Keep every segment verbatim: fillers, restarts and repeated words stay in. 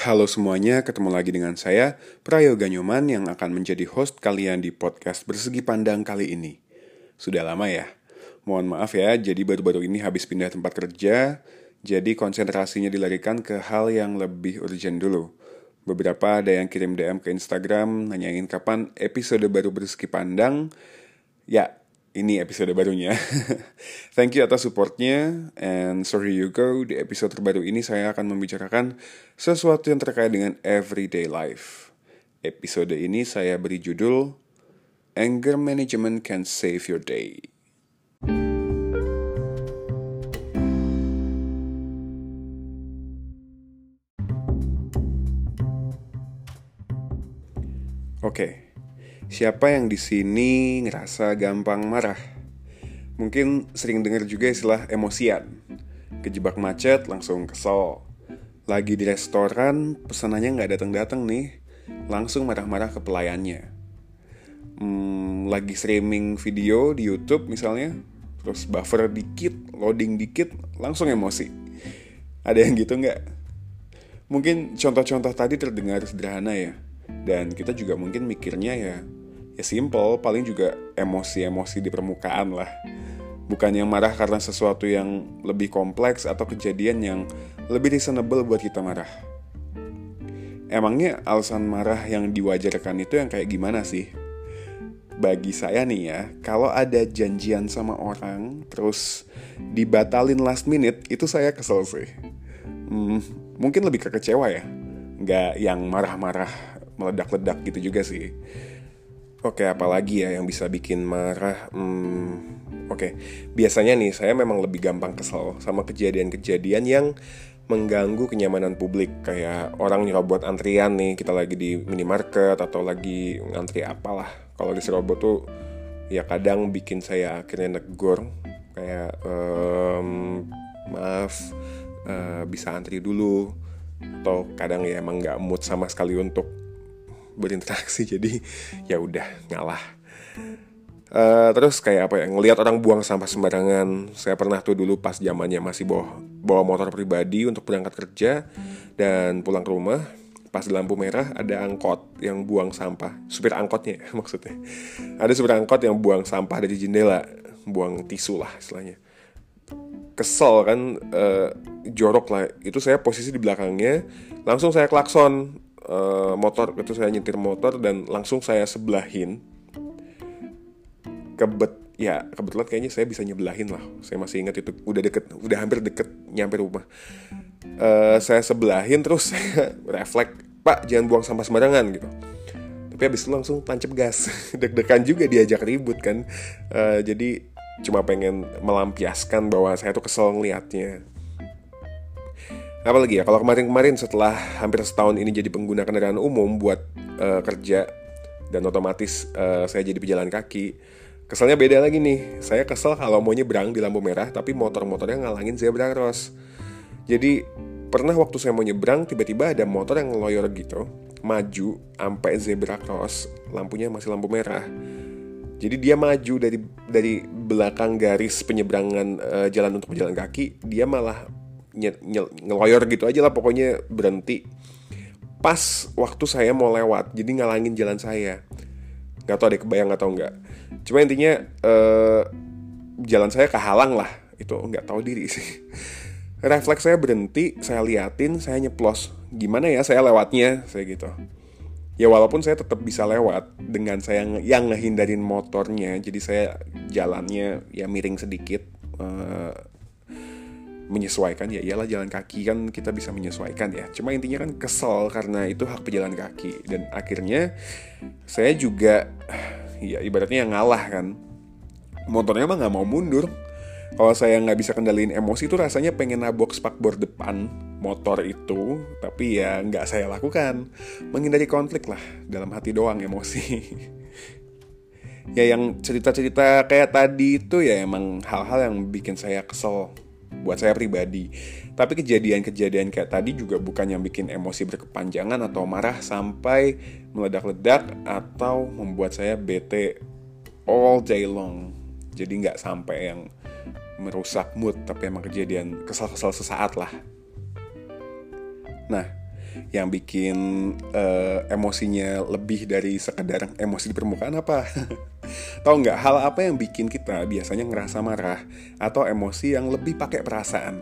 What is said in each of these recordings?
Halo semuanya, ketemu lagi dengan saya, Prayoga Nyoman yang akan menjadi host kalian di podcast Bersegi Pandang kali ini. Sudah lama ya? Mohon maaf ya, jadi baru-baru ini habis pindah tempat kerja, jadi konsentrasinya dilarikan ke hal yang lebih urgent dulu. Beberapa ada yang kirim D M ke Instagram, nanyain kapan episode baru Bersegi Pandang. Ya, ini episode barunya. Thank you atas supportnya. And so here you go. Di episode terbaru ini saya akan membicarakan sesuatu yang terkait dengan everyday life. Episode ini saya beri judul Anger Management Can Save Your Day. Oke. Siapa yang di sini ngerasa gampang marah? Mungkin sering dengar juga istilah emosian. Kejebak macet langsung kesel. Lagi di restoran, pesanannya nggak datang-datang nih, langsung marah-marah ke pelayannya. Hmm, lagi streaming video di YouTube misalnya, terus buffer dikit, loading dikit, langsung emosi. Ada yang gitu nggak? Mungkin contoh-contoh tadi terdengar sederhana ya. Dan kita juga mungkin mikirnya ya Ya simple, paling juga emosi-emosi di permukaan lah. Bukan yang marah karena sesuatu yang lebih kompleks atau kejadian yang lebih reasonable buat kita marah. Emangnya alasan marah yang diwajarkan itu yang kayak gimana sih? Bagi saya nih ya, kalau ada janjian sama orang terus dibatalin last minute, itu saya kesel sih. Hmm, mungkin lebih ke kecewa ya, nggak yang marah-marah meledak-ledak gitu juga sih. Oke, apalagi ya yang bisa bikin marah? Hmm, Oke, biasanya nih saya memang lebih gampang kesel sama kejadian-kejadian yang mengganggu kenyamanan publik. Kayak orang nyerobot antrian nih, kita lagi di minimarket atau lagi ngantri apalah. Kalau diserobot tuh ya kadang bikin saya akhirnya negur. Kayak, ehm, maaf, uh, bisa antri dulu. Atau kadang ya emang gak mood sama sekali untuk berinteraksi, jadi ya udah ngalah. Uh, terus kayak apa ya, ngelihat orang buang sampah sembarangan. Saya pernah tuh dulu pas zamannya masih bawa bawa motor pribadi untuk berangkat kerja dan pulang ke rumah. Pas di lampu merah ada angkot yang buang sampah, supir angkotnya maksudnya. Ada supir angkot yang buang sampah dari jendela, buang tisu lah istilahnya. Kesel kan, uh, jorok lah. Itu saya posisi di belakangnya, langsung saya klakson. Uh, motor itu saya nyetir motor dan langsung saya sebelahin. Kebet ya kebetulan kayaknya saya bisa nyebelahin lah. Saya masih ingat itu udah deket, udah hampir deket nyampe rumah. Uh, saya sebelahin terus saya refleks, Pak jangan buang sampah sembarangan gitu. Tapi habis itu langsung tancap gas. Deg-degan juga diajak ribut kan. Uh, jadi cuma pengen melampiaskan bahwa saya tuh kesel ngeliatnya. Apalagi ya, kalau kemarin-kemarin setelah hampir setahun ini jadi pengguna kendaraan umum buat uh, kerja dan otomatis uh, saya jadi pejalan kaki, keselnya beda lagi nih. Saya kesel kalau mau nyebrang di lampu merah tapi motor-motornya ngalangin zebra cross. Jadi pernah waktu saya mau nyebrang tiba-tiba ada motor yang ngeloyor gitu, maju sampai zebra cross, lampunya masih lampu merah. Jadi dia maju dari dari belakang garis penyeberangan uh, jalan untuk pejalan kaki, dia malah Nye, nye, ngeloyor gitu aja lah, pokoknya berhenti pas waktu saya mau lewat, jadi ngalangin jalan saya. Gak tau deh kebayang atau enggak. Cuma intinya uh, jalan saya kehalang lah. Itu gak tahu diri sih. Refleks saya berhenti, saya liatin, saya nyeplos. Gimana ya saya lewatnya, saya gitu. Ya walaupun saya tetap bisa lewat dengan saya yang ngehindarin motornya, jadi saya jalannya ya miring sedikit, uh, menyesuaikan. Ya iyalah jalan kaki kan kita bisa menyesuaikan ya. Cuma intinya kan kesel karena itu hak pejalan kaki. Dan akhirnya saya juga ya ibaratnya yang ngalah kan. Motornya mah gak mau mundur. Kalau saya gak bisa kendaliin emosi tuh rasanya pengen nabok spakbor depan motor itu. Tapi ya gak saya lakukan. Menghindari konflik lah, dalam hati doang emosi. Ya yang cerita-cerita kayak tadi itu ya emang hal-hal yang bikin saya kesel buat saya pribadi. Tapi kejadian-kejadian kayak tadi juga bukan yang bikin emosi berkepanjangan atau marah sampai meledak-ledak atau membuat saya bete all day long. Jadi gak sampai yang merusak mood, tapi emang kejadian kesal-kesal sesaat lah. Nah, Yang bikin uh, emosinya lebih dari sekedar emosi di permukaan apa? Tahu nggak hal apa yang bikin kita biasanya ngerasa marah atau emosi yang lebih pakai perasaan?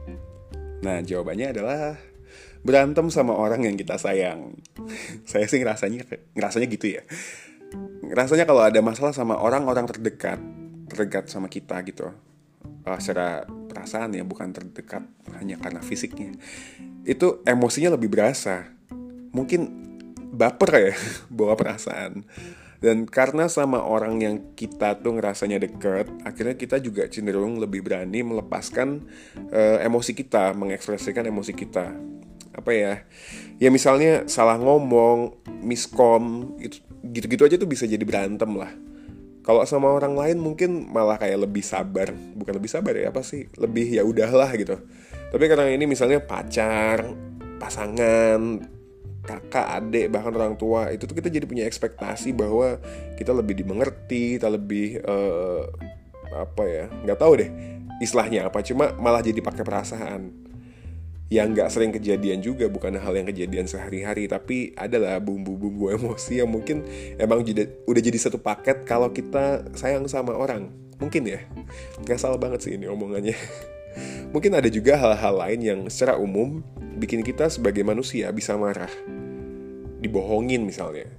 Nah, jawabannya adalah berantem sama orang yang kita sayang. Saya sih ngerasanya ngerasanya gitu ya. Rasanya kalau ada masalah sama orang-orang terdekat, terdekat sama kita gitu, uh, secara perasaan ya, bukan terdekat hanya karena fisiknya, itu emosinya lebih berasa. Mungkin baper ya, bawa perasaan. Dan karena sama orang yang kita tuh ngerasanya deket, akhirnya kita juga cenderung lebih berani melepaskan uh, emosi kita, mengekspresikan emosi kita. Apa ya? Ya misalnya salah ngomong, miskom, itu gitu-gitu aja tuh bisa jadi berantem lah. Kalau sama orang lain mungkin malah kayak lebih sabar, bukan lebih sabar ya, apa sih? Lebih ya udahlah gitu. Tapi karena ini misalnya pacar, pasangan, kakak, adik, bahkan orang tua, itu tuh kita jadi punya ekspektasi bahwa kita lebih dimengerti, kita lebih uh, apa ya, nggak tahu deh istilahnya apa, cuma malah jadi pakai perasaan. Yang nggak sering kejadian juga, bukan hal yang kejadian sehari-hari, tapi adalah bumbu-bumbu emosi yang mungkin emang jida, udah jadi satu paket kalau kita sayang sama orang. Mungkin ya, nggak salah banget sih ini omongannya. Mungkin ada juga hal-hal lain yang secara umum bikin kita sebagai manusia bisa marah. Dibohongin misalnya.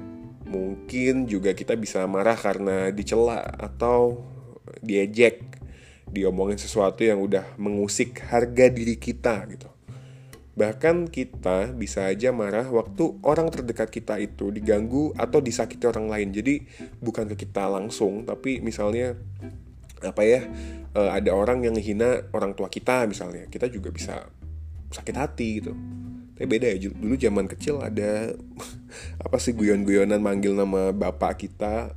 Mungkin juga kita bisa marah karena dicela atau diejek, diomongin sesuatu yang udah mengusik harga diri kita gitu. Bahkan kita bisa aja marah waktu orang terdekat kita itu diganggu atau disakiti orang lain. Jadi bukan ke kita langsung, tapi misalnya apa ya, uh, ada orang yang menghina orang tua kita misalnya, kita juga bisa sakit hati gitu. Tapi beda ya, dulu zaman kecil ada apa sih, guyon-guyonan manggil nama bapak kita.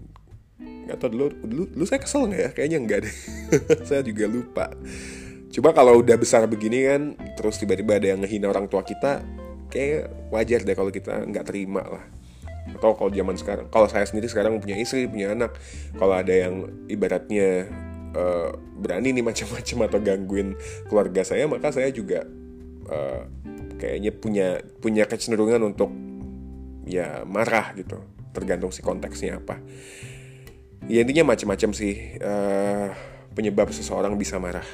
Gak tau dulu, dulu, dulu saya kesel gak ya? Kayaknya enggak deh. Saya juga lupa. Coba kalau udah besar begini kan, terus tiba-tiba ada yang ngehina orang tua kita, kayak wajar deh kalau kita gak terima lah. Atau kalau zaman sekarang, kalau saya sendiri sekarang punya istri, punya anak, kalau ada yang ibaratnya uh, berani nih macam-macam atau gangguin keluarga saya, maka saya juga uh, kayaknya punya punya kecenderungan untuk ya marah gitu, tergantung si konteksnya apa. Ya intinya macam-macam sih uh, penyebab seseorang bisa marah.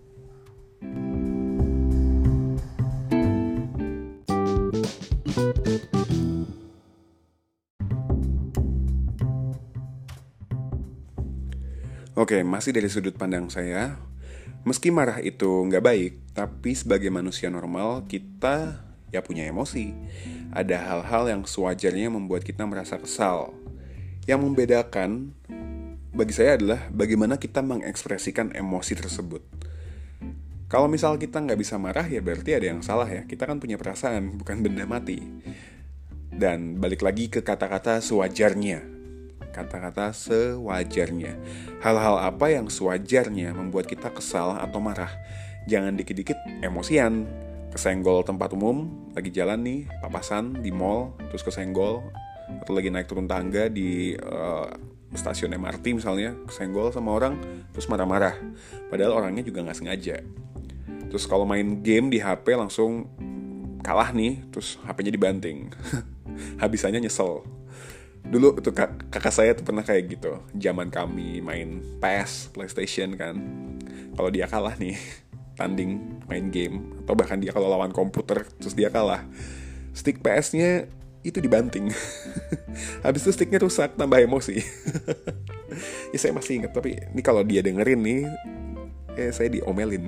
Oke, masih dari sudut pandang saya, meski marah itu nggak baik, tapi sebagai manusia normal, kita ya punya emosi. Ada hal-hal yang sewajarnya membuat kita merasa kesal. Yang membedakan bagi saya adalah bagaimana kita mengekspresikan emosi tersebut. Kalau misal kita nggak bisa marah, ya berarti ada yang salah ya. Kita kan punya perasaan, bukan benda mati. Dan balik lagi ke kata-kata sewajarnya. Kata-kata sewajarnya. Hal-hal apa yang sewajarnya membuat kita kesal atau marah. Jangan dikit-dikit emosian. Kesenggol tempat umum, lagi jalan nih, papasan di mall, terus kesenggol. Atau lagi naik turun tangga di uh, stasiun M R T misalnya, kesenggol sama orang, terus marah-marah. Padahal orangnya juga gak sengaja. Terus kalau main game di H P langsung kalah nih, terus H P-nya dibanting. Habisannya nyesel. Dulu tuh kak, kakak saya tuh pernah kayak gitu. Zaman kami main P S, PlayStation kan. Kalau dia kalah nih, tanding main game, atau bahkan dia kalau lawan komputer terus dia kalah, stick P S-nya itu dibanting. Habis itu sticknya rusak, tambah emosi. Ya saya masih ingat, tapi ini kalau dia dengerin nih, eh saya diomelin.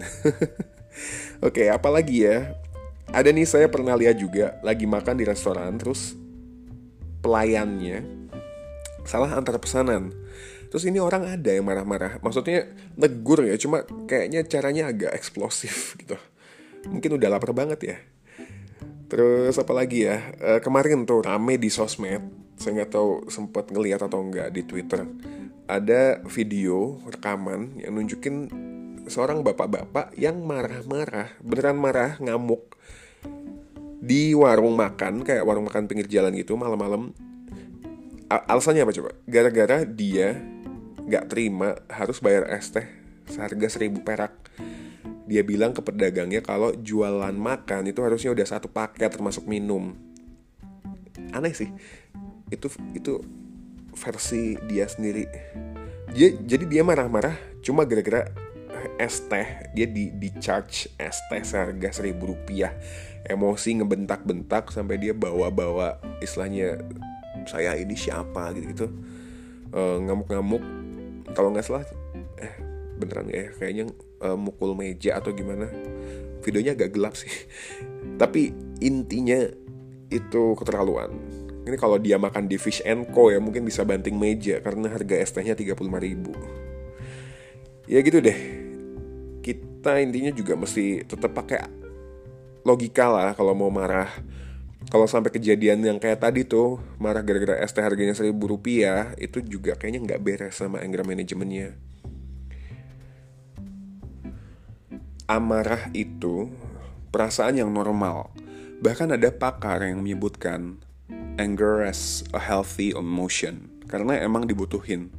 Oke, apalagi ya? Ada nih, saya pernah lihat juga lagi makan di restoran, terus pelayannya salah antar pesanan. Terus ini orang ada yang marah-marah, maksudnya negur ya, cuma kayaknya caranya agak eksplosif gitu. Mungkin udah lapar banget ya. Terus apa lagi ya, e, kemarin tuh rame di sosmed, saya nggak tahu sempat ngeliat atau enggak di Twitter, ada video rekaman yang nunjukin seorang bapak-bapak yang marah-marah, beneran marah, ngamuk di warung makan, kayak warung makan pinggir jalan gitu, malam-malam. Alasannya apa coba? Gara-gara dia gak terima harus bayar es teh seharga seribu perak. dia bilang ke pedagangnya kalau jualan makan itu harusnya udah satu paket termasuk minum. Aneh sih. Itu itu versi dia sendiri. Dia jadi dia marah-marah cuma gara-gara es teh. Dia di di charge es teh seharga seribu rupiah. Emosi ngebentak-bentak sampai dia bawa-bawa istilahnya saya ini siapa gitu-gitu. Uh, ngamuk-ngamuk. Kalau nggak salah eh beneran ya kayaknya uh, mukul meja atau gimana. Videonya agak gelap sih. Tapi intinya itu keterlaluan. Ini kalau dia makan di Fish and Co ya mungkin bisa banting meja karena harga es tehnya tiga puluh lima ribu. Ya gitu deh. Kita intinya juga mesti tetap pakai logika lah kalau mau marah. Kalau sampai kejadian yang kayak tadi tuh, marah gara-gara es teh harganya seribu rupiah, itu juga kayaknya nggak beres sama anger manajemennya. Amarah itu perasaan yang normal. Bahkan ada pakar yang menyebutkan anger as a healthy emotion, karena emang dibutuhin.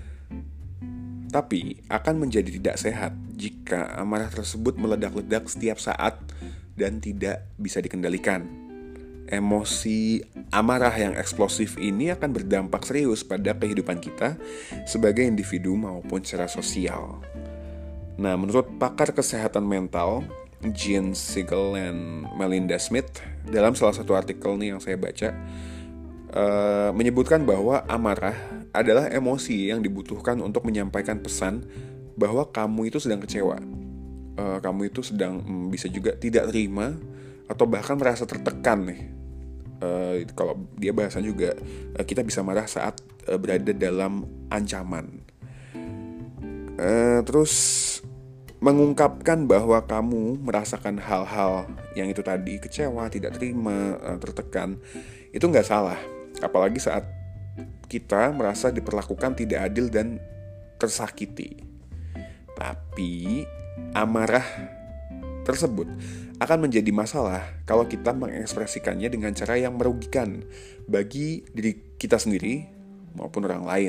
Tapi akan menjadi tidak sehat jika amarah tersebut meledak-ledak setiap saat dan tidak bisa dikendalikan. Emosi amarah yang eksplosif ini akan berdampak serius pada kehidupan kita sebagai individu maupun secara sosial. Nah, menurut pakar kesehatan mental Gene Siegel dan Melinda Smith, dalam salah satu artikel nih yang saya baca, uh, menyebutkan bahwa amarah adalah emosi yang dibutuhkan untuk menyampaikan pesan bahwa kamu itu sedang kecewa, uh, kamu itu sedang um, bisa juga tidak terima atau bahkan merasa tertekan nih. Uh, kalau dia bahasan juga uh, kita bisa marah saat uh, berada dalam ancaman. Uh, terus mengungkapkan bahwa kamu merasakan hal-hal yang itu tadi, kecewa, tidak terima, uh, tertekan, itu nggak salah. Apalagi saat kita merasa diperlakukan tidak adil dan tersakiti. Tapi amarah tersebut akan menjadi masalah kalau kita mengekspresikannya dengan cara yang merugikan bagi diri kita sendiri maupun orang lain.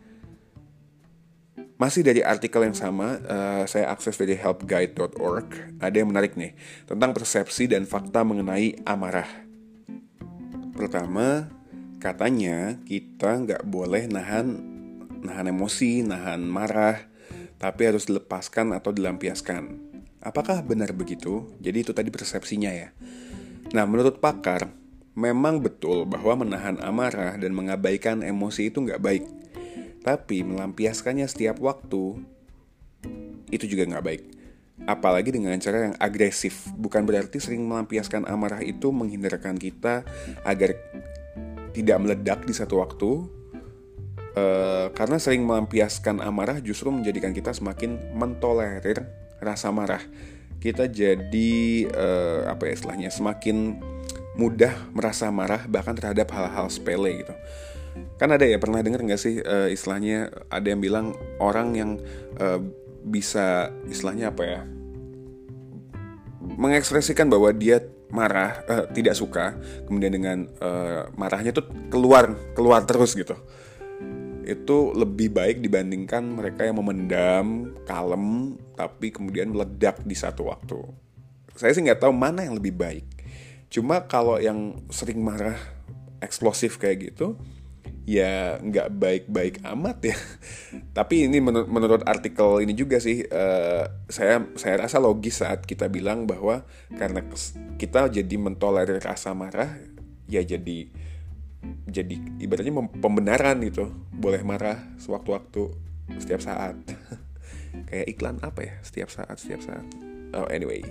Masih dari artikel yang sama, uh, saya akses dari help guide dot org, ada yang menarik nih tentang persepsi dan fakta mengenai amarah. Pertama, katanya kita nggak boleh nahan nahan emosi, nahan marah, tapi harus dilepaskan atau dilampiaskan. Apakah benar begitu? Jadi itu tadi persepsinya ya. Nah, menurut pakar, memang betul bahwa menahan amarah dan mengabaikan emosi itu nggak baik. Tapi melampiaskannya setiap waktu, itu juga nggak baik. Apalagi dengan cara yang agresif. Bukan berarti sering melampiaskan amarah itu menghindarkan kita agar tidak meledak di satu waktu. Uh, karena sering melampiaskan amarah justru menjadikan kita semakin mentolerir rasa marah. Kita jadi uh, apa ya istilahnya, semakin mudah merasa marah bahkan terhadap hal-hal sepele gitu. Kan ada ya, pernah dengar nggak sih uh, istilahnya ada yang bilang orang yang uh, bisa istilahnya apa ya, mengekspresikan bahwa dia marah, uh, tidak suka, kemudian dengan uh, marahnya tuh keluar keluar terus gitu. Itu lebih baik dibandingkan mereka yang memendam, kalem, tapi kemudian meledak di satu waktu. Saya sih nggak tahu mana yang lebih baik. Cuma kalau yang sering marah, eksplosif kayak gitu, ya nggak baik-baik amat ya. Tapi ini menur- menurut artikel ini juga sih, uh, saya saya rasa logis saat kita bilang bahwa karena kita jadi mentolerir rasa marah, ya jadi jadi ibaratnya pembenaran gitu, boleh marah sewaktu-waktu, setiap saat. Kayak iklan apa ya, setiap saat, setiap saat. Oh anyway.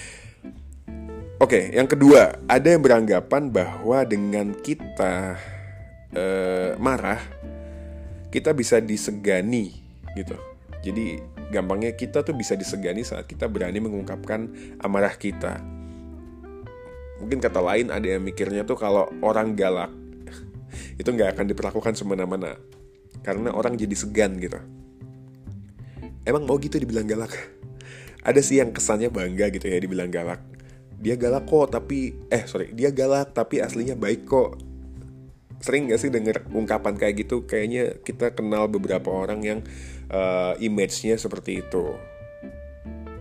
Oke, yang kedua, ada yang beranggapan bahwa dengan kita uh, marah, kita bisa disegani gitu. Jadi gampangnya kita tuh bisa disegani saat kita berani mengungkapkan amarah kita. Mungkin kata lain ada yang mikirnya tuh kalau orang galak itu gak akan diperlakukan semena-mena karena orang jadi segan gitu. Emang mau gitu dibilang galak? Ada sih yang kesannya bangga gitu ya dibilang galak. Dia galak kok tapi Eh sorry Dia galak tapi aslinya baik kok. Sering gak sih denger ungkapan kayak gitu? Kayaknya kita kenal beberapa orang yang uh, image-nya seperti itu.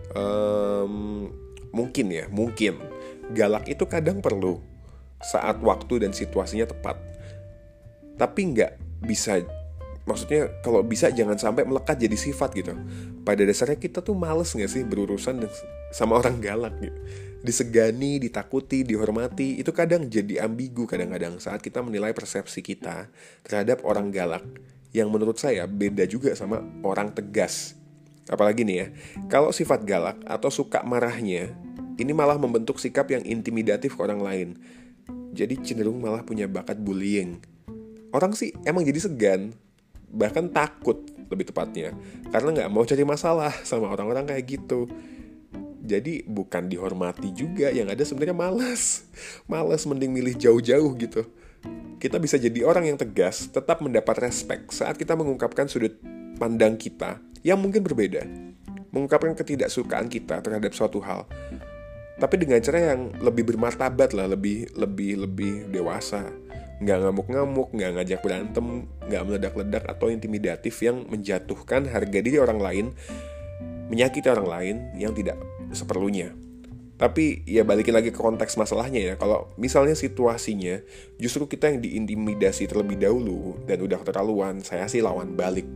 um, mungkin ya, mungkin galak itu kadang perlu saat waktu dan situasinya tepat. Tapi nggak bisa, maksudnya kalau bisa jangan sampai melekat jadi sifat gitu. Pada dasarnya kita tuh males nggak sih berurusan sama orang galak gitu. Disegani, ditakuti, dihormati, itu kadang jadi ambigu kadang-kadang saat kita menilai persepsi kita terhadap orang galak, yang menurut saya beda juga sama orang tegas. Apalagi nih ya, kalau sifat galak atau suka marahnya, ini malah membentuk sikap yang intimidatif ke orang lain. Jadi cenderung malah punya bakat bullying. Orang sih emang jadi segan, bahkan takut lebih tepatnya, karena gak mau cari masalah sama orang-orang kayak gitu. Jadi bukan dihormati juga, yang ada sebenarnya malas. Malas mending milih jauh-jauh gitu. Kita bisa jadi orang yang tegas, tetap mendapat respek saat kita mengungkapkan sudut pandang kita yang mungkin berbeda. Mengungkapkan ketidaksukaan kita terhadap suatu hal. Tapi dengan cara yang lebih bermartabat lah, lebih lebih lebih dewasa. Nggak ngamuk-ngamuk, nggak ngajak berantem, nggak meledak-ledak atau intimidatif yang menjatuhkan harga diri orang lain, menyakiti orang lain yang tidak seperlunya. Tapi ya balikin lagi ke konteks masalahnya ya. Kalau misalnya situasinya justru kita yang diintimidasi terlebih dahulu dan udah keterlaluan, saya sih lawan balik.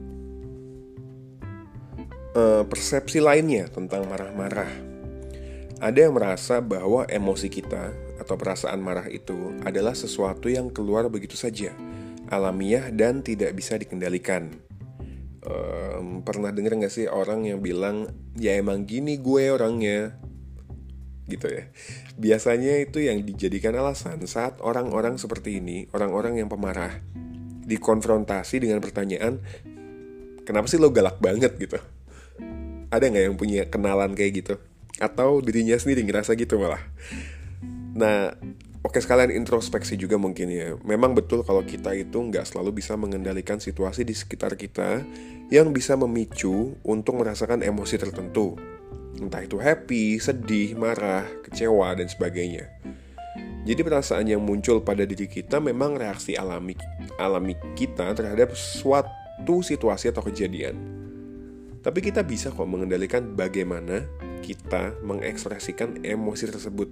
E, persepsi lainnya tentang marah-marah. Ada yang merasa bahwa emosi kita atau perasaan marah itu adalah sesuatu yang keluar begitu saja, alamiah dan tidak bisa dikendalikan. Um, pernah denger gak sih orang yang bilang, ya emang gini gue orangnya, gitu ya. Biasanya itu yang dijadikan alasan saat orang-orang seperti ini, orang-orang yang pemarah, dikonfrontasi dengan pertanyaan, kenapa sih lo galak banget gitu? Ada gak yang punya kenalan kayak gitu? Atau dirinya sendiri ngerasa gitu malah. Nah, oke, sekalian introspeksi juga mungkin ya. Memang betul kalau kita itu nggak selalu bisa mengendalikan situasi di sekitar kita yang bisa memicu untuk merasakan emosi tertentu. Entah itu happy, sedih, marah, kecewa, dan sebagainya. Jadi perasaan yang muncul pada diri kita memang reaksi alami, alami kita terhadap suatu situasi atau kejadian. Tapi kita bisa kok mengendalikan bagaimana kita mengekspresikan emosi tersebut.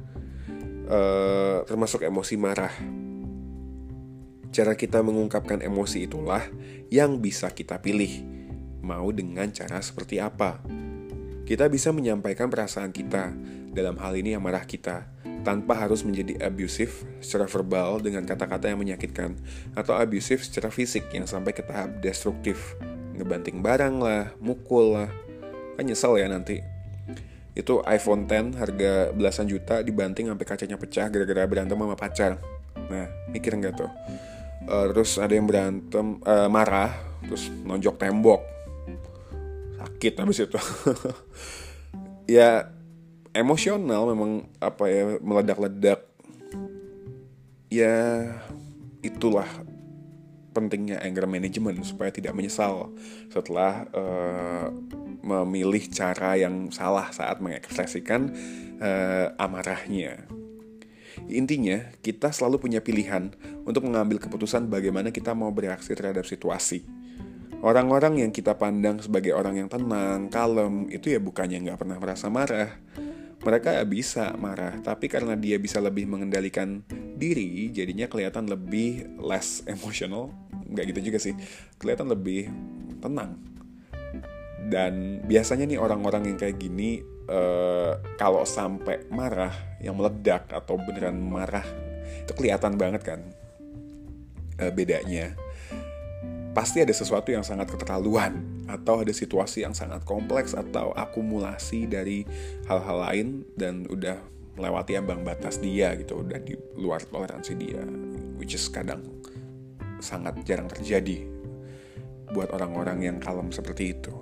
Uh, termasuk emosi marah. Cara kita mengungkapkan emosi itulah yang bisa kita pilih. Mau dengan cara seperti apa? Kita bisa menyampaikan perasaan kita, dalam hal ini yang marah kita, tanpa harus menjadi abusif secara verbal dengan kata-kata yang menyakitkan, atau abusif secara fisik yang sampai ke tahap destruktif, ngebanting barang lah, mukul lah. Kan nyesel ya nanti. Itu iPhone X harga belasan juta dibanting sampai kacanya pecah gara-gara berantem sama pacar. Nah, mikir nggak tuh? Uh, terus ada yang berantem, uh, marah, terus nonjok tembok, sakit habis itu. Ya emosional memang, apa ya, meledak-ledak. Ya itulah pentingnya anger management supaya tidak menyesal setelah uh, memilih cara yang salah saat mengekspresikan uh, amarahnya. Intinya, kita selalu punya pilihan untuk mengambil keputusan bagaimana kita mau bereaksi terhadap situasi. Orang-orang yang kita pandang sebagai orang yang tenang, kalem, itu ya bukannya nggak pernah merasa marah. Mereka ya bisa marah, tapi karena dia bisa lebih mengendalikan diri, jadinya kelihatan lebih less emotional. Nggak gitu juga sih, kelihatan lebih tenang. Dan biasanya nih orang-orang yang kayak gini, uh, kalau sampai marah, yang meledak atau beneran marah, itu kelihatan banget kan uh, bedanya. Pasti ada sesuatu yang sangat keterlaluan, atau ada situasi yang sangat kompleks, atau akumulasi dari hal-hal lain, dan udah melewati ambang batas dia gitu, udah di luar toleransi dia, which is kadang sangat jarang terjadi buat orang-orang yang kalem seperti itu.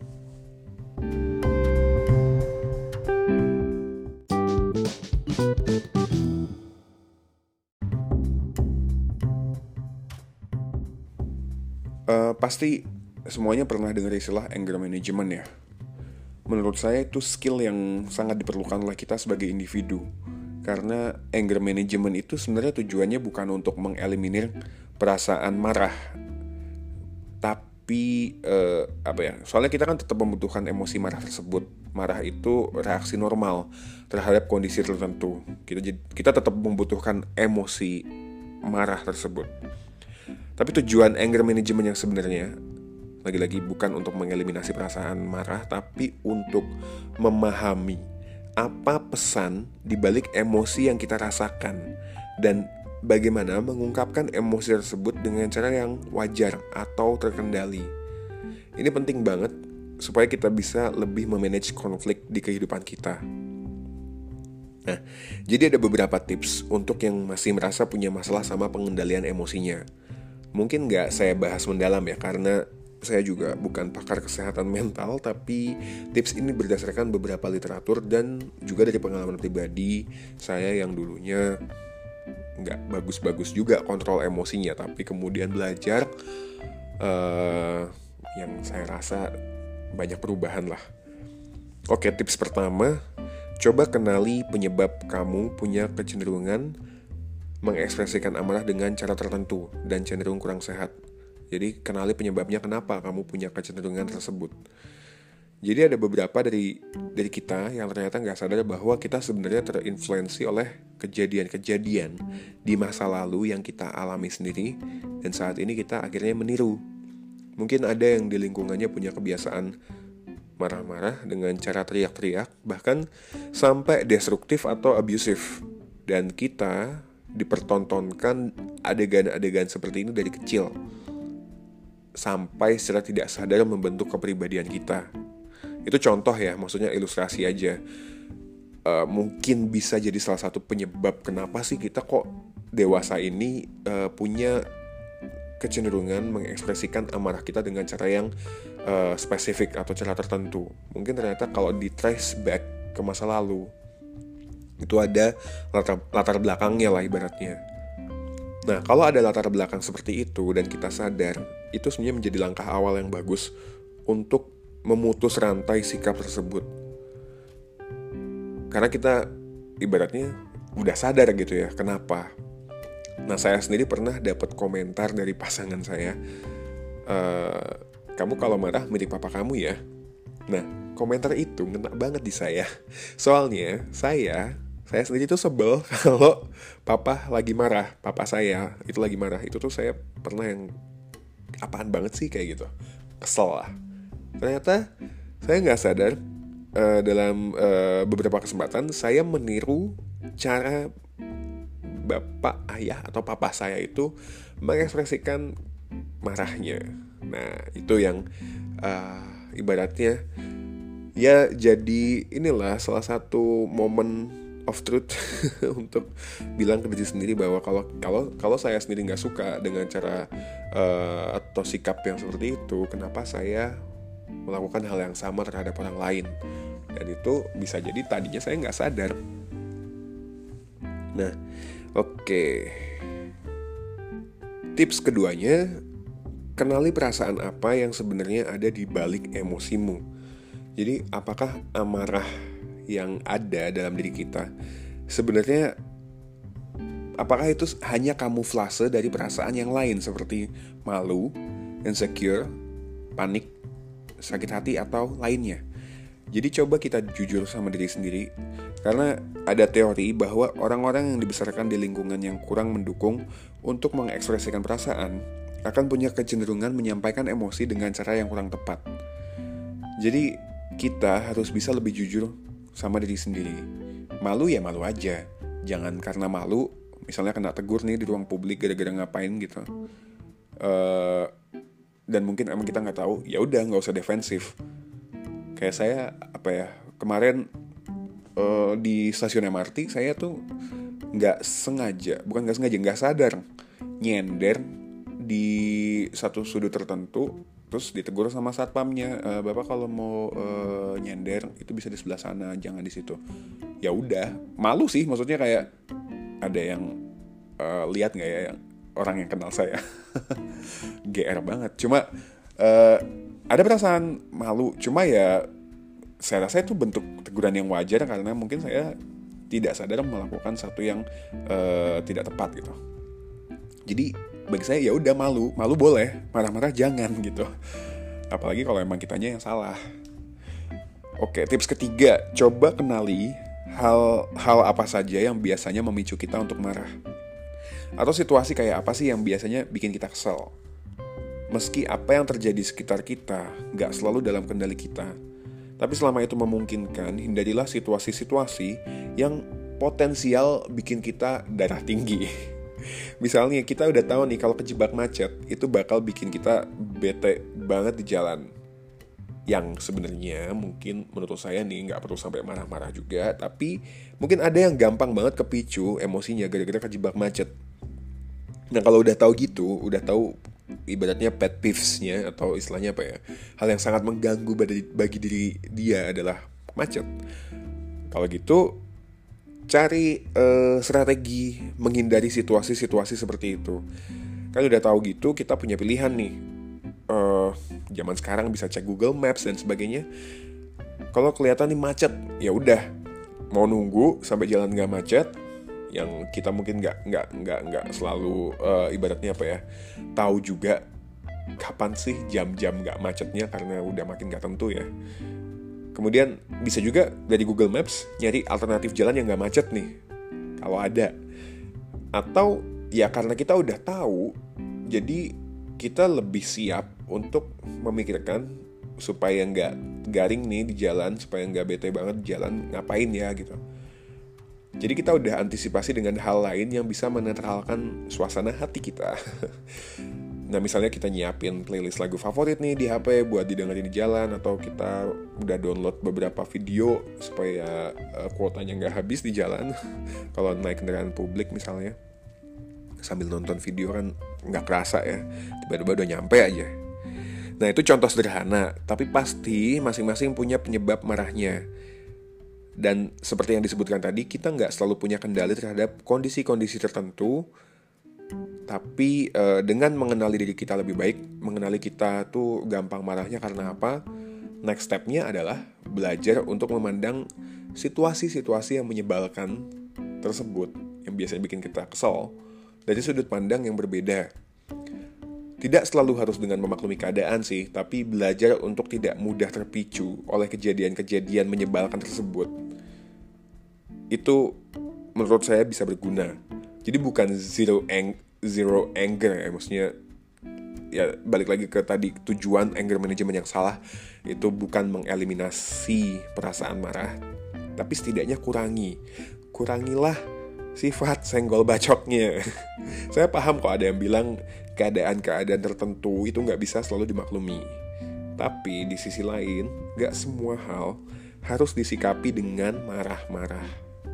Uh, pasti semuanya pernah dengar istilah anger management ya. Menurut saya itu skill yang sangat diperlukan oleh kita sebagai individu. Karena anger management itu sebenarnya tujuannya bukan untuk mengeliminir perasaan marah, tapi uh, apa ya? Soalnya kita kan tetap membutuhkan emosi marah tersebut. Marah itu reaksi normal terhadap kondisi tertentu. Kita kita tetap membutuhkan emosi marah tersebut. Tapi tujuan anger management yang sebenarnya lagi-lagi bukan untuk mengeliminasi perasaan marah, tapi untuk memahami apa pesan di balik emosi yang kita rasakan dan bagaimana mengungkapkan emosi tersebut dengan cara yang wajar atau terkendali. Ini penting banget supaya kita bisa lebih memanage konflik di kehidupan kita. Nah, jadi ada beberapa tips untuk yang masih merasa punya masalah sama pengendalian emosinya. Mungkin gak saya bahas mendalam ya, karena saya juga bukan pakar kesehatan mental, tapi tips ini berdasarkan beberapa literatur dan juga dari pengalaman pribadi saya yang dulunya nggak bagus-bagus juga kontrol emosinya, tapi kemudian belajar uh, yang saya rasa banyak perubahan lah. Oke, tips pertama, coba kenali penyebab kamu punya kecenderungan mengekspresikan amarah dengan cara tertentu dan cenderung kurang sehat. Jadi kenali penyebabnya kenapa kamu punya kecenderungan tersebut. Jadi ada beberapa dari dari kita yang ternyata nggak sadar bahwa kita sebenarnya terinfluensi oleh kejadian-kejadian di masa lalu yang kita alami sendiri, dan saat ini kita akhirnya meniru. Mungkin ada yang di lingkungannya punya kebiasaan marah-marah dengan cara teriak-teriak, bahkan sampai destruktif atau abusif. Dan kita dipertontonkan adegan-adegan seperti ini dari kecil, sampai secara tidak sadar membentuk kepribadian kita. Itu contoh ya, maksudnya ilustrasi aja. uh, Mungkin bisa jadi salah satu penyebab kenapa sih kita kok dewasa ini uh, punya kecenderungan mengekspresikan amarah kita dengan cara yang uh, spesifik atau cara tertentu. Mungkin ternyata kalau di trace back ke masa lalu, itu ada latar, latar belakangnya lah ibaratnya. Nah, kalau ada latar belakang seperti itu dan kita sadar, itu sebenarnya menjadi langkah awal yang bagus untuk memutus rantai sikap tersebut. Karena kita ibaratnya udah sadar gitu ya, kenapa. Nah, saya sendiri pernah dapat komentar dari pasangan saya, e, kamu kalau marah mirip papa kamu ya. Nah, komentar itu ngena banget di saya. Soalnya saya Saya sendiri tuh sebel kalau papa lagi marah, papa saya itu lagi marah. Itu tuh saya pernah yang apaan banget sih kayak gitu, kesel lah. Ternyata saya nggak sadar uh, dalam uh, beberapa kesempatan saya meniru cara bapak, ayah atau papa saya itu mengekspresikan marahnya. Nah, itu yang uh, ibaratnya ya jadi inilah salah satu momen of truth untuk bilang ke diri sendiri bahwa kalau kalau kalau saya sendiri nggak suka dengan cara uh, atau sikap yang seperti itu, kenapa saya melakukan hal yang sama terhadap orang lain? Dan itu bisa jadi tadinya saya nggak sadar. Nah, oke. Okay. Tips keduanya, kenali perasaan apa yang sebenarnya ada di balik emosimu. Jadi, apakah amarah yang ada dalam diri kita sebenarnya, apakah itu hanya kamuflase dari perasaan yang lain seperti malu, insecure, panik, sakit hati atau lainnya. Jadi coba kita jujur sama diri sendiri, karena ada teori bahwa orang-orang yang dibesarkan di lingkungan yang kurang mendukung untuk mengekspresikan perasaan akan punya kecenderungan menyampaikan emosi dengan cara yang kurang tepat. Jadi kita harus bisa lebih jujur sama diri sendiri. Malu ya malu aja, jangan karena malu misalnya kena tegur nih di ruang publik gara-gara ngapain gitu, uh, dan mungkin emang kita nggak tahu, ya udah nggak usah defensif. Kayak saya apa ya kemarin uh, di stasiun M R T, saya tuh nggak sengaja, bukan nggak sengaja, nggak sadar nyender di satu sudut tertentu. Terus ditegur sama satpamnya, e, bapak kalau mau e, nyender itu bisa di sebelah sana, jangan di situ. Ya udah, malu sih, maksudnya kayak ada yang e, lihat nggak ya yang orang yang kenal saya, G R banget. Cuma e, ada perasaan malu, cuma ya saya rasa itu bentuk teguran yang wajar karena mungkin saya tidak sadar melakukan satu yang e, tidak tepat gitu. Jadi bagi saya ya udah malu, malu boleh, marah-marah jangan gitu. Apalagi kalau emang kitanya yang salah. Oke, tips ketiga, coba kenali hal hal apa saja yang biasanya memicu kita untuk marah. Atau situasi kayak apa sih yang biasanya bikin kita kesel. Meski apa yang terjadi di sekitar kita gak selalu dalam kendali kita, tapi selama itu memungkinkan, hindarilah situasi-situasi yang potensial bikin kita darah tinggi. Misalnya kita udah tahu nih kalau kejebak macet itu bakal bikin kita bete banget di jalan. Yang sebenarnya mungkin menurut saya nih nggak perlu sampai marah-marah juga, tapi mungkin ada yang gampang banget kepicu emosinya gara-gara kejebak macet. Nah kalau udah tahu gitu, udah tahu ibaratnya pet peeves-nya atau istilahnya apa ya, hal yang sangat mengganggu bagi, bagi diri dia adalah macet. Kalau gitu cari uh, strategi menghindari situasi-situasi seperti itu. Kan udah tahu gitu, kita punya pilihan nih. Uh, zaman sekarang bisa cek Google Maps dan sebagainya. Kalau kelihatan nih macet, ya udah mau nunggu sampai jalan nggak macet, yang kita mungkin nggak nggak nggak nggak selalu uh, ibaratnya apa ya, tahu juga kapan sih jam-jam nggak macetnya karena udah makin nggak tentu ya. Kemudian bisa juga dari Google Maps nyari alternatif jalan yang nggak macet nih kalau ada. Atau ya karena kita udah tahu, jadi kita lebih siap untuk memikirkan supaya nggak garing nih di jalan, supaya nggak bete banget di jalan, ngapain ya gitu. Jadi kita udah antisipasi dengan hal lain yang bisa menetralkan suasana hati kita. Nah misalnya kita nyiapin playlist lagu favorit nih di H P buat didengerin di jalan, atau kita udah download beberapa video supaya uh, kuotanya nggak habis di jalan. Kalau naik kendaraan publik misalnya, sambil nonton video kan nggak kerasa ya, tiba-tiba udah nyampe aja. Nah itu contoh sederhana, tapi pasti masing-masing punya penyebab marahnya. Dan seperti yang disebutkan tadi, kita nggak selalu punya kendali terhadap kondisi-kondisi tertentu. Tapi uh, dengan mengenali diri kita lebih baik, mengenali kita tuh gampang marahnya karena apa, next step-nya adalah belajar untuk memandang situasi-situasi yang menyebalkan tersebut, yang biasanya bikin kita kesel, dari sudut pandang yang berbeda. Tidak selalu harus dengan memaklumi keadaan sih, tapi belajar untuk tidak mudah terpicu oleh kejadian-kejadian menyebalkan tersebut. Itu menurut saya bisa berguna. Jadi bukan zero, ang- zero anger ya, maksudnya ya balik lagi ke tadi, tujuan anger management yang salah itu bukan mengeliminasi perasaan marah, tapi setidaknya kurangi. Kurangilah sifat senggol bacoknya. Saya paham kok ada yang bilang keadaan-keadaan tertentu itu gak bisa selalu dimaklumi. Tapi di sisi lain, gak semua hal harus disikapi dengan marah-marah.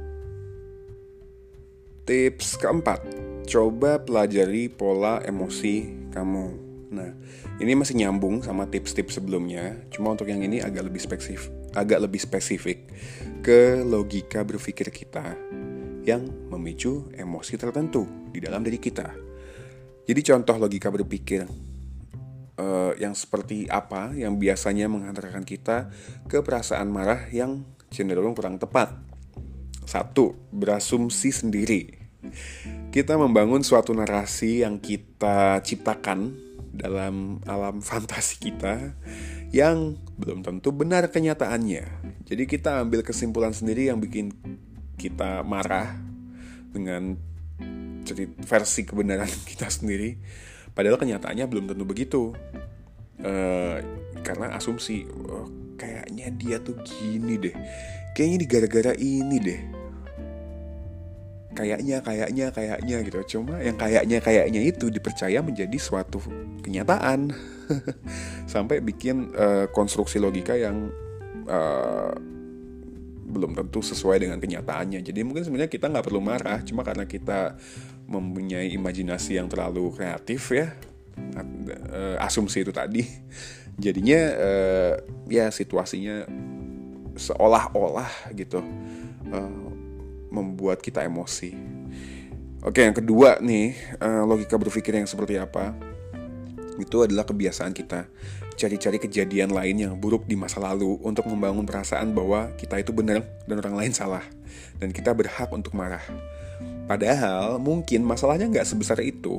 Tips keempat, coba pelajari pola emosi kamu. Nah, ini masih nyambung sama tips-tips sebelumnya, cuma untuk yang ini agak lebih spesifik, agak lebih spesifik ke logika berpikir kita yang memicu emosi tertentu di dalam diri kita. Jadi contoh logika berpikir uh, yang seperti apa yang biasanya menghantarkan kita ke perasaan marah yang cenderung kurang tepat. Satu, berasumsi sendiri. Kita membangun suatu narasi yang kita ciptakan dalam alam fantasi kita yang belum tentu benar kenyataannya. Jadi kita ambil kesimpulan sendiri yang bikin kita marah dengan cerita versi kebenaran kita sendiri, padahal kenyataannya belum tentu begitu. Uh, karena asumsi, oh, kayaknya dia tuh gini deh, kayaknya ini gara-gara ini deh, kayaknya kayaknya kayaknya gitu. Cuma yang kayaknya kayaknya itu dipercaya menjadi suatu kenyataan. Sampai bikin uh, konstruksi logika yang uh, belum tentu sesuai dengan kenyataannya. Jadi mungkin sebenarnya kita nggak perlu marah, cuma karena kita mempunyai imajinasi yang terlalu kreatif ya, uh, asumsi itu tadi, jadinya uh, ya situasinya seolah-olah gitu uh, membuat kita emosi. Oke, yang kedua nih, uh, logika berpikir yang seperti apa? Itu adalah kebiasaan kita cari-cari kejadian lain yang buruk di masa lalu untuk membangun perasaan bahwa kita itu benar dan orang lain salah, dan kita berhak untuk marah. Padahal mungkin masalahnya nggak sebesar itu.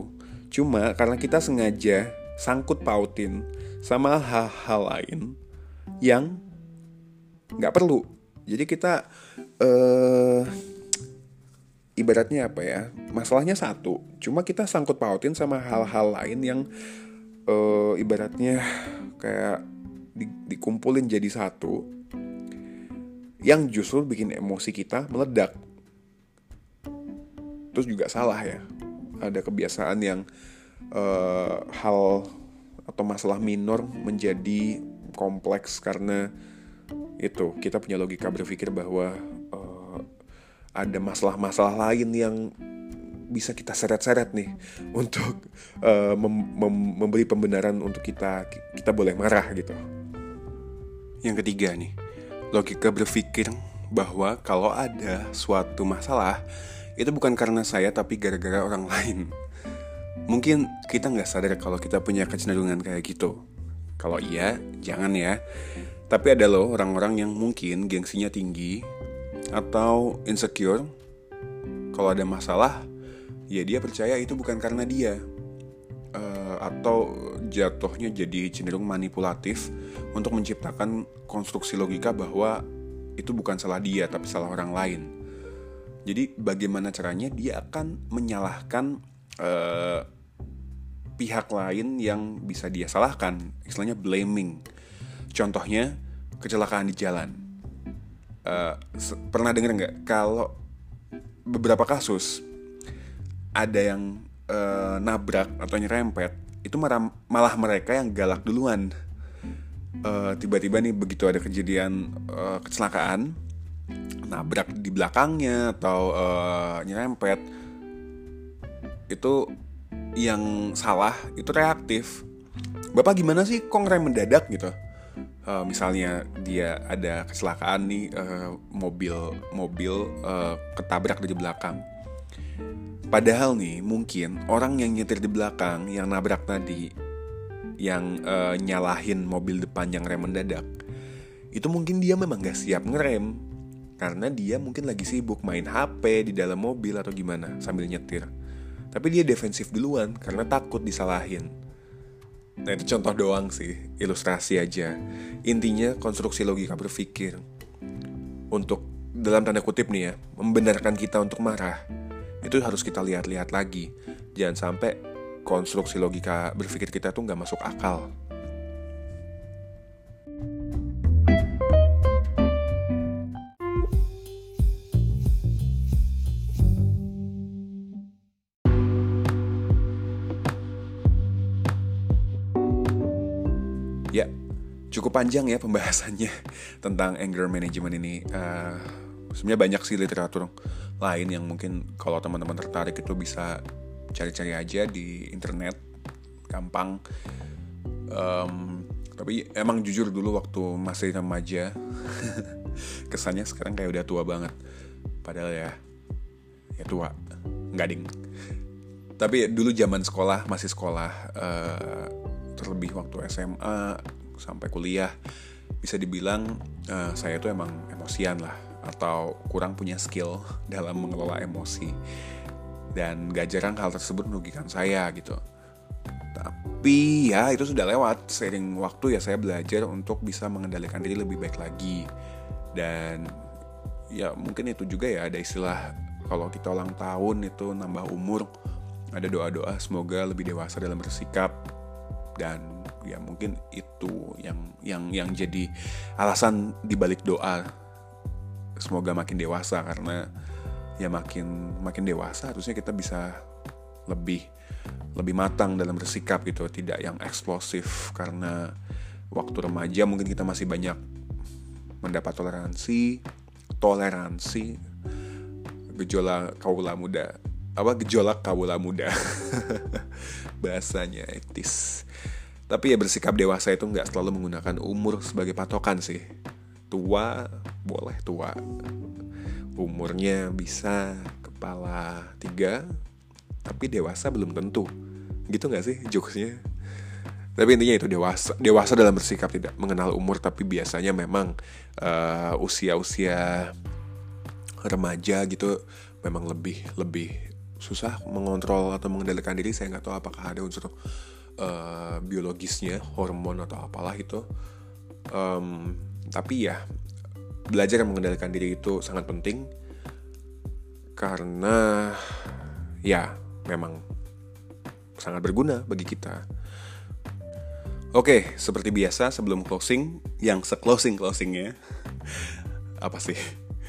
Cuma karena kita sengaja sangkut pautin sama hal-hal lain yang nggak perlu. Jadi kita uh, ibaratnya apa ya? Masalahnya satu, cuma kita sangkut pautin sama hal-hal lain yang uh, ibaratnya kayak di, dikumpulin jadi satu, yang justru bikin emosi kita meledak. Terus juga salah ya. Ada kebiasaan yang uh, hal atau masalah minor menjadi kompleks karena itu kita punya logika berpikir bahwa uh, ada masalah-masalah lain yang bisa kita seret-seret nih untuk uh, mem- mem- memberi pembenaran untuk kita kita boleh marah gitu. Yang ketiga nih, logika berpikir bahwa kalau ada suatu masalah itu bukan karena saya tapi gara-gara orang lain. Mungkin kita nggak sadar kalau kita punya kecenderungan kayak gitu. Kalau iya, jangan ya. Tapi ada loh orang-orang yang mungkin gengsinya tinggi atau insecure. Kalau ada masalah, ya dia percaya itu bukan karena dia. Uh, atau jatuhnya jadi cenderung manipulatif untuk menciptakan konstruksi logika bahwa itu bukan salah dia tapi salah orang lain. Jadi bagaimana caranya dia akan menyalahkan uh, pihak lain yang bisa dia salahkan, istilahnya blaming. Contohnya kecelakaan di jalan. Uh, pernah dengar nggak kalau beberapa kasus ada yang uh, nabrak atau nyerempet, itu malah, malah mereka yang galak duluan. Uh, tiba-tiba nih begitu ada kejadian uh, kecelakaan, nabrak di belakangnya atau uh, nyerempet, itu yang salah itu reaktif. Bapak gimana sih kok ngerem mendadak gitu? Uh, misalnya dia ada kecelakaan nih, uh, mobil mobil uh, ketabrak dari belakang. Padahal nih mungkin orang yang nyetir di belakang yang nabrak tadi, yang uh, nyalahin mobil depan yang rem mendadak, itu mungkin dia memang gak siap ngerem karena dia mungkin lagi sibuk main H P di dalam mobil atau gimana sambil nyetir. Tapi dia defensif duluan karena takut disalahin. Nah itu contoh doang sih, ilustrasi aja. Intinya konstruksi logika berpikir untuk, dalam tanda kutip nih ya, membenarkan kita untuk marah, itu harus kita lihat-lihat lagi. Jangan sampai konstruksi logika berpikir kita tuh gak masuk akal. Ya, cukup panjang ya pembahasannya tentang anger management ini. Uh, sebenarnya banyak sih literatur lain yang mungkin kalau teman-teman tertarik itu bisa cari-cari aja di internet, gampang. Um, tapi emang jujur dulu waktu masih remaja, kesannya sekarang kayak udah tua banget. Padahal ya, ya tua, nggak ding. Tapi dulu zaman sekolah, masih sekolah, uh, terlebih waktu S M A sampai kuliah, bisa dibilang uh, saya tuh emang emosian lah, atau kurang punya skill dalam mengelola emosi. Dan gak jarang hal tersebut merugikan saya gitu. Tapi ya itu sudah lewat. Seiring waktu ya saya belajar untuk bisa mengendalikan diri lebih baik lagi. Dan ya mungkin itu juga ya, ada istilah kalau kita ulang tahun itu nambah umur, ada doa-doa semoga lebih dewasa dalam bersikap. Dan ya mungkin itu yang yang yang jadi alasan dibalik doa, semoga makin dewasa. Karena ya makin makin dewasa harusnya kita bisa lebih lebih matang dalam bersikap gitu, tidak yang eksplosif. Karena waktu remaja mungkin kita masih banyak mendapat toleransi toleransi gejolak kaula muda apa gejolak kaula muda bahasanya etis. Tapi ya bersikap dewasa itu nggak selalu menggunakan umur sebagai patokan sih. Tua boleh tua, umurnya bisa kepala tiga, tapi dewasa belum tentu. Gitu nggak sih jokesnya? Tapi intinya itu dewasa dewasa dalam bersikap, tidak mengenal umur. Tapi biasanya memang uh, usia-usia remaja gitu memang lebih lebih susah mengontrol atau mengendalikan diri. Saya nggak tahu apakah ada unsur uh, biologisnya, hormon atau apalah itu. Um, tapi ya belajar mengendalikan diri itu sangat penting karena ya memang sangat berguna bagi kita. Oke, seperti biasa sebelum closing, yang se-closing-closingnya apa sih?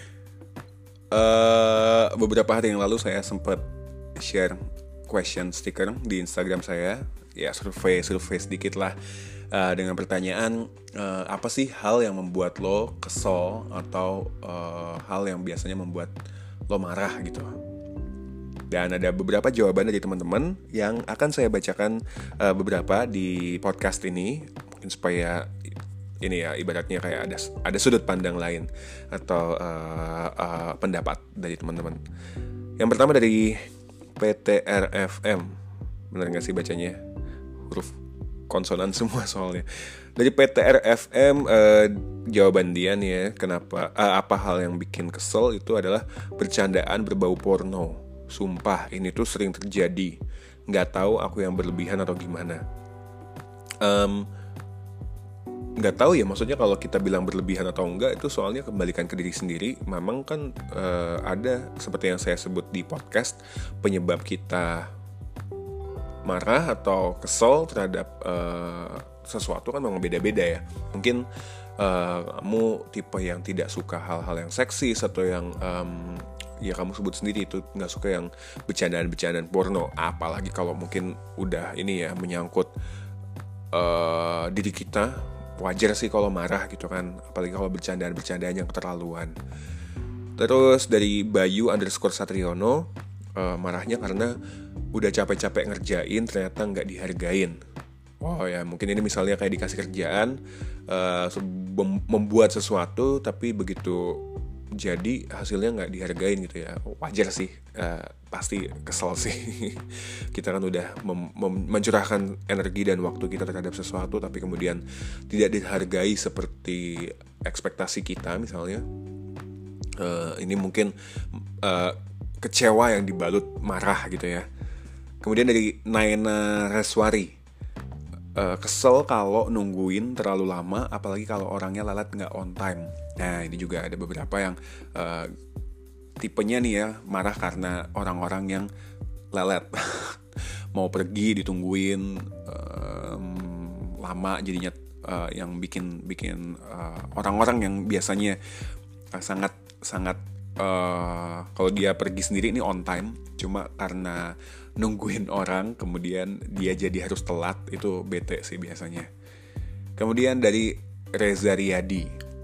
Uh, beberapa hari yang lalu saya sempat share question sticker di Instagram saya. Ya survei-survei sedikit lah uh, dengan pertanyaan uh, apa sih hal yang membuat lo kesel atau uh, hal yang biasanya membuat lo marah gitu. Dan ada beberapa jawaban dari teman-teman yang akan saya bacakan uh, beberapa di podcast ini, mungkin supaya ini ya ibaratnya kayak ada ada sudut pandang lain atau uh, uh, pendapat dari teman-teman. Yang pertama dari P T R F M, benar nggak sih bacanya? Huruf konsonan semua soalnya. Dari P T R F M uh, jawaban dia nih ya, kenapa uh, apa hal yang bikin kesel itu adalah bercandaan berbau porno. Sumpah ini tuh sering terjadi. Nggak tahu aku yang berlebihan atau gimana. Um, nggak tahu ya, maksudnya kalau kita bilang berlebihan atau enggak itu soalnya kembalikan ke diri sendiri. Memang kan uh, ada seperti yang saya sebut di podcast, penyebab kita marah atau kesel terhadap uh, sesuatu kan memang beda-beda ya. Mungkin uh, kamu tipe yang tidak suka hal-hal yang seksis atau yang um, ya kamu sebut sendiri itu nggak suka yang bercandaan-bercandaan porno. Apalagi kalau mungkin udah ini ya menyangkut uh, diri kita, wajar sih kalau marah gitu kan. Apalagi kalau bercandaan-bercandaan yang keterlaluan. Terus dari Bayu underscore Satriono, uh, marahnya karena udah capek-capek ngerjain ternyata nggak dihargain. Oh ya mungkin ini misalnya kayak dikasih kerjaan, uh, membuat sesuatu tapi begitu jadi hasilnya nggak dihargain gitu ya. Wajar sih, uh, pasti kesel sih. Kita kan udah mem- mem- mencurahkan energi dan waktu kita terhadap sesuatu tapi kemudian tidak dihargai seperti ekspektasi kita misalnya. Uh, ini mungkin uh, kecewa yang dibalut marah gitu ya. Kemudian dari Naina Reswari, uh, kesel kalau nungguin terlalu lama, apalagi kalau orangnya lalat nggak on time. Nah ini juga ada beberapa yang uh, tipenya nih ya, marah karena orang-orang yang lelet. Mau pergi ditungguin um, lama jadinya, uh, yang bikin bikin uh, orang-orang yang biasanya uh, sangat sangat uh, kalau dia pergi sendiri ini on time, cuma karena nungguin orang kemudian dia jadi harus telat, itu bete sih biasanya. Kemudian dari Reza Riyadi,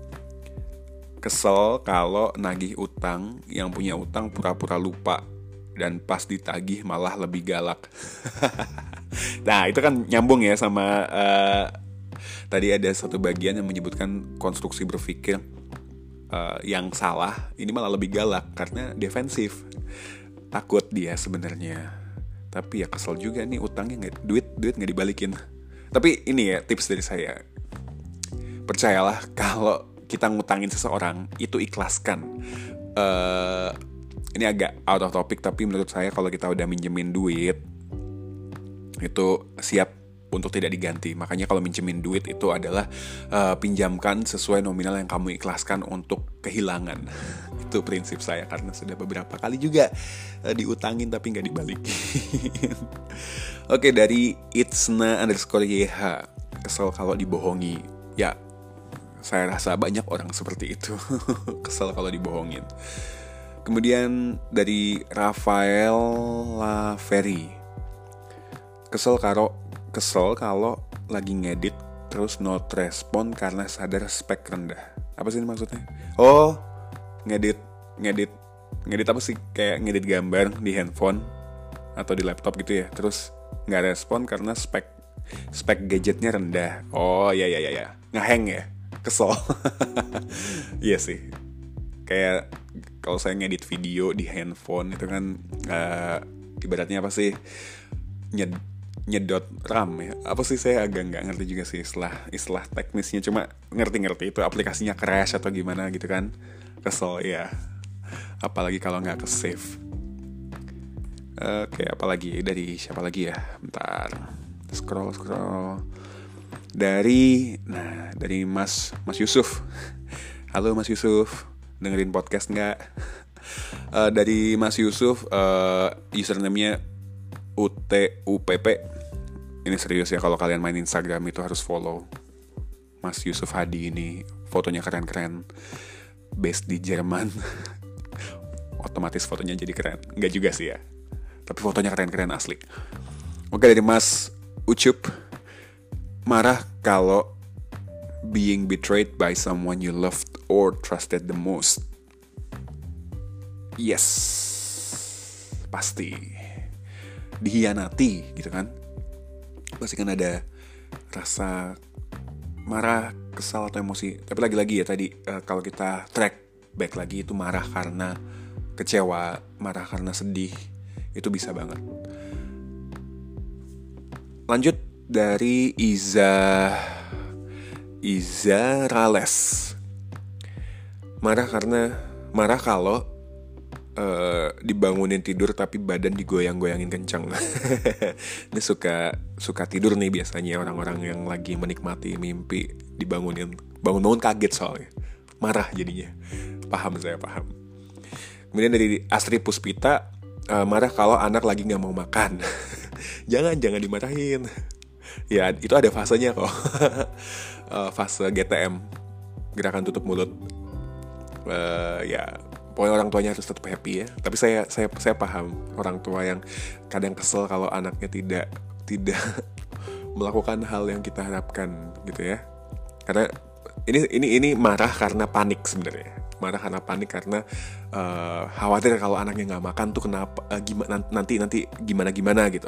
kesel kalau nagih utang, yang punya utang pura-pura lupa dan pas ditagih malah lebih galak. Nah itu kan nyambung ya sama uh, tadi ada satu bagian yang menyebutkan konstruksi berpikir uh, yang salah. Ini malah lebih galak karena defensif, takut dia sebenarnya. Tapi ya kesel juga nih utangnya gak, duit duit nggak dibalikin. Tapi ini ya tips dari saya, percayalah kalau kita ngutangin seseorang itu ikhlaskan. Uh, ini agak out of topic tapi menurut saya kalau kita udah minjemin duit itu siap untuk tidak diganti. Makanya kalau minjemin duit itu adalah uh, pinjamkan sesuai nominal yang kamu ikhlaskan untuk kehilangan. Itu prinsip saya karena sudah beberapa kali juga uh, diutangin tapi nggak dibalikin. Oke, dari Itsna underscore YH, kesel kalau dibohongi. Ya, saya rasa banyak orang seperti itu. Kesel kalau dibohongin. Kemudian dari Rafael Laveri, kesel kalau kesel kalau lagi ngedit terus not respon karena sadar spek rendah. Apa sih ini maksudnya? Oh, ngedit ngedit ngedit apa sih? Kayak ngedit gambar di handphone atau di laptop gitu ya. Terus nggak respon karena spek spek gadgetnya rendah. Oh ya ya ya ya, ngehang ya, kesel. Iya sih. Kayak kalau saya ngedit video di handphone itu kan uh, ibaratnya apa sih? Nyed nyedot RAM ya. Apa sih, saya agak nggak ngerti juga sih istilah istilah teknisnya, cuma ngerti-ngerti itu aplikasinya crash atau gimana gitu kan. Kesel ya. Apalagi kalau nggak ke save. Oke, apa lagi? Dari siapa lagi ya? Bentar. Scroll scroll. Dari nah, dari Mas Mas Yusuf. Halo Mas Yusuf, dengerin podcast nggak? uh, dari Mas Yusuf, uh, username-nya U T U P P. Ini serius ya, kalau kalian main Instagram itu harus follow Mas Yusuf Hadi ini. Fotonya keren-keren, based di Jerman. Otomatis fotonya jadi keren. Nggak juga sih ya, tapi fotonya keren-keren asli. Oke, dari Mas Ucup. Marah kalau being betrayed by someone you loved or trusted the most. Yes, pasti dihianati gitu kan. Pasti kan ada rasa marah, kesal atau emosi. Tapi lagi-lagi ya tadi, uh, kalau kita track back lagi, itu marah karena kecewa, marah karena sedih, itu bisa banget. Lanjut dari Iza Iza Rales. Marah karena marah kalau uh, dibangunin tidur tapi badan digoyang-goyangin kencang. Ini suka suka tidur nih biasanya orang-orang yang lagi menikmati mimpi dibangunin, bangun-bangun kaget soalnya. Marah jadinya. Paham, saya paham. Kemudian dari Astri Puspita, uh, marah kalau anak lagi nggak mau makan. jangan jangan dimarahin. Ya itu ada fasenya kok. uh, fase G T M, gerakan tutup mulut. Uh, ya pokoknya orang tuanya harus tetap happy ya. Tapi saya saya saya paham orang tua yang kadang kesel kalau anaknya tidak tidak melakukan hal yang kita harapkan gitu ya. Karena ini ini ini marah karena panik sebenarnya. Marah karena panik karena uh, khawatir kalau anaknya nggak makan tuh kenapa, uh, gimana nanti nanti gimana gimana gitu.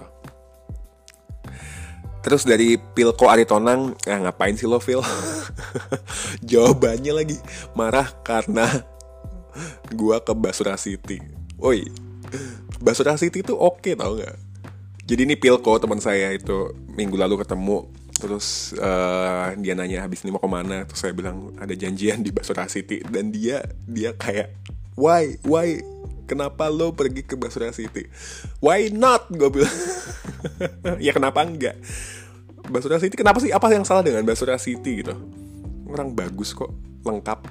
Terus dari Pilko Aritonang, ah, ngapain sih lo Phil? Jawabannya lagi, marah karena gua ke Basura City. Woi, Basura City tuh oke tau gak? Jadi ini Pilko teman saya itu minggu lalu ketemu. Terus uh, dia nanya habis ini mau kemana. Terus saya bilang ada janjian di Basura City. Dan dia dia kayak, why, why? Kenapa lo pergi ke Basura City? Why not? Gue bilang. Ya kenapa enggak? Basura City kenapa sih? Apa yang salah dengan Basura City gitu? Orang bagus kok, lengkap.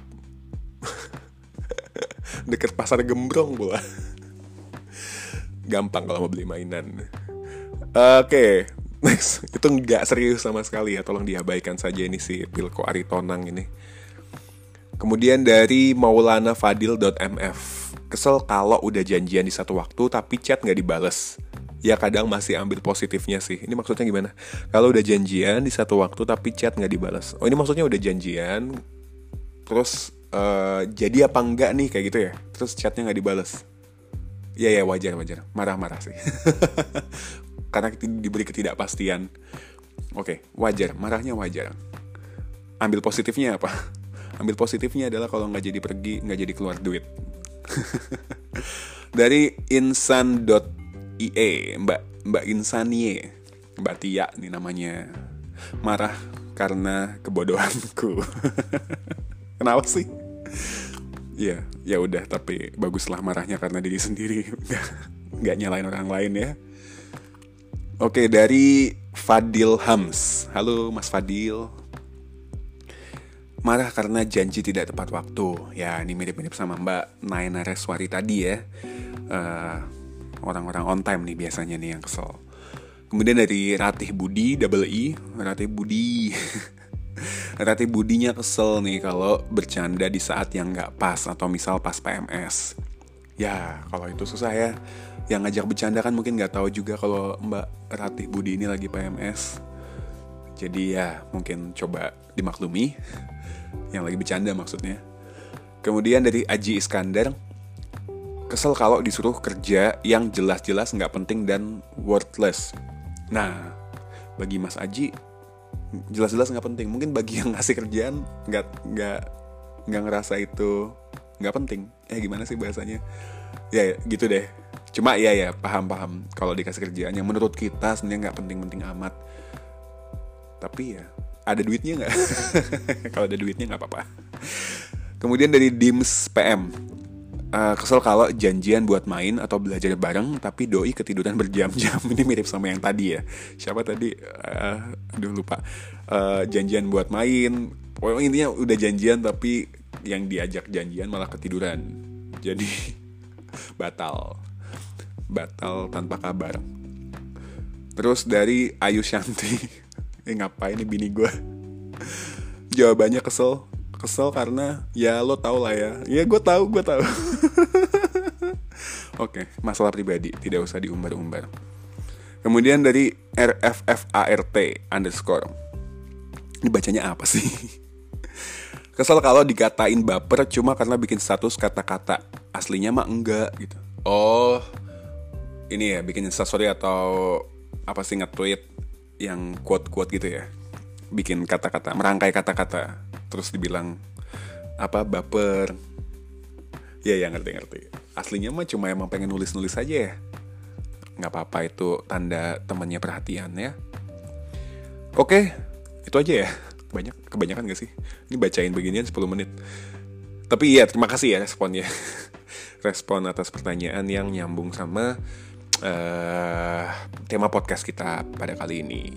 Deket pasar Gembrong pula. Gampang kalau mau beli mainan. Oke, okay. Next. Itu enggak serius sama sekali ya. Tolong diabaikan saja ini si Pilko Aritonang ini. Kemudian dari Maulana Fadil.mf. Kesel kalau udah janjian di satu waktu tapi chat gak dibales. Ya kadang masih ambil positifnya sih. Ini maksudnya gimana? Kalau udah janjian di satu waktu tapi chat gak dibalas. Oh ini maksudnya udah janjian, terus uh, jadi apa enggak nih kayak gitu ya. Terus chatnya gak dibalas. Ya ya wajar wajar. Marah-marah sih. Karena diberi ketidakpastian. Oke, wajar. Marahnya wajar. Ambil positifnya apa? Ambil positifnya adalah kalau gak jadi pergi, gak jadi keluar duit. Dari insan dot I E, Mbak Mbak Insanie, Mbak Tia nih namanya. Marah karena kebodohanku. Kenapa sih? Ya, ya udah, tapi baguslah marahnya karena diri sendiri, nggak nyalain orang lain ya. Oke, dari Fadil Hams. Halo Mas Fadil. Marah karena janji tidak tepat waktu. Ya, ini mirip-mirip sama Mbak Naina Reswari tadi ya. Uh, Orang-orang on time nih biasanya nih yang kesel. Kemudian dari Ratih Budi, double I, Ratih Budi. Ratih Budinya kesel nih kalau bercanda di saat yang gak pas. Atau misal pas P M S. Ya, kalau itu susah ya. Yang ngajak bercanda kan mungkin gak tahu juga kalau Mbak Ratih Budi ini lagi P M S. Jadi ya, mungkin coba dimaklumi. Yang lagi bercanda maksudnya. Kemudian dari Aji Iskandar. Kesel kalau disuruh kerja yang jelas-jelas gak penting dan worthless. Nah, bagi Mas Aji jelas-jelas gak penting. Mungkin bagi yang ngasih kerjaan Gak, gak, gak ngerasa itu gak penting. Eh gimana sih bahasanya? Ya gitu deh. Cuma ya ya paham-paham. Kalau dikasih kerjaan yang menurut kita sebenarnya gak penting-penting amat. Tapi ya ada duitnya gak? Kalau ada duitnya gak apa-apa. Kemudian dari Dims P M. uh, kesel kalau janjian buat main atau belajar bareng tapi doi ketiduran berjam-jam. Ini mirip sama yang tadi ya. Siapa tadi? Uh, aduh lupa. Uh, janjian buat main. Pokoknya intinya udah janjian tapi yang diajak janjian malah ketiduran. Jadi batal. Batal tanpa kabar. Terus dari Ayu Shanti. Eh ngapain nih bini gue? Jawabannya kesel. Kesel karena ya lo tau lah ya. Ya gue tahu, gue tahu. Oke, masalah pribadi, tidak usah diumbar-umbar. Kemudian dari R F F A R T underscore. Ini bacanya apa sih? Kesel kalau dikatain baper cuma karena bikin status kata-kata. Aslinya mah enggak gitu. Oh, ini ya bikin instastory atau apa sih nge-tweet yang quote-quote gitu ya. Bikin kata-kata, merangkai kata-kata. Terus dibilang apa baper. Ya ya ngerti-ngerti. Aslinya mah cuma emang pengen nulis-nulis aja ya. Gak apa-apa, itu tanda temannya perhatian ya. Oke, itu aja ya. Banyak, kebanyakan gak sih? Ini bacain beginian sepuluh menit. Tapi ya terima kasih ya responnya. Respon atas pertanyaan yang nyambung sama uh, tema podcast kita pada kali ini.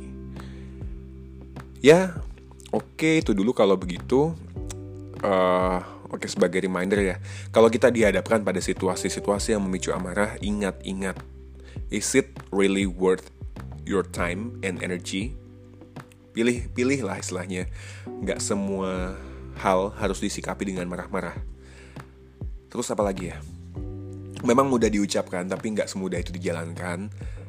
Ya, oke itu dulu kalau begitu. Uh, oke sebagai reminder ya, kalau kita dihadapkan pada situasi-situasi yang memicu amarah, ingat-ingat, is it really worth your time and energy? Pilih-pilih lah istilahnya. Gak semua hal harus disikapi dengan marah-marah. Terus apa lagi ya? Memang mudah diucapkan, tapi gak semudah itu dijalankan.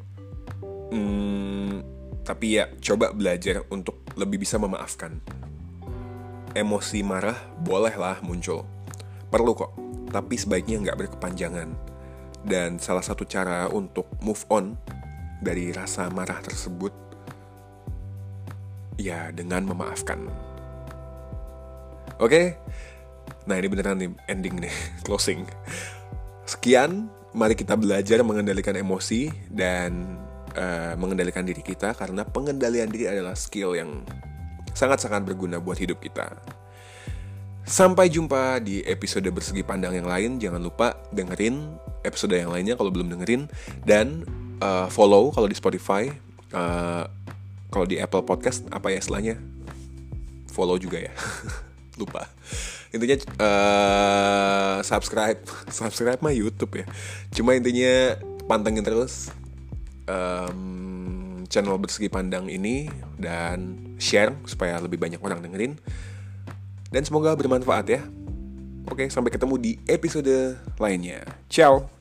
Hmm, tapi ya coba belajar untuk lebih bisa memaafkan. Emosi marah bolehlah muncul, perlu kok, tapi sebaiknya nggak berkepanjangan. Dan salah satu cara untuk move on dari rasa marah tersebut, ya dengan memaafkan. Oke, nah ini beneran nih ending nih, closing. Sekian, mari kita belajar mengendalikan emosi dan uh, mengendalikan diri kita, karena pengendalian diri adalah skill yang sangat-sangat berguna buat hidup kita. Sampai jumpa di episode Bersegi Pandang yang lain. Jangan lupa dengerin episode yang lainnya kalau belum dengerin. Dan uh, follow kalau di Spotify. uh, Kalau di Apple Podcast, apa ya istilahnya? Follow juga ya. Lupa. Intinya uh, subscribe. Subscribe mah YouTube ya. Cuma intinya pantengin terus um, channel Bersegi Pandang ini dan share supaya lebih banyak orang dengerin. Dan semoga bermanfaat ya. Oke, sampai ketemu di episode lainnya. Ciao.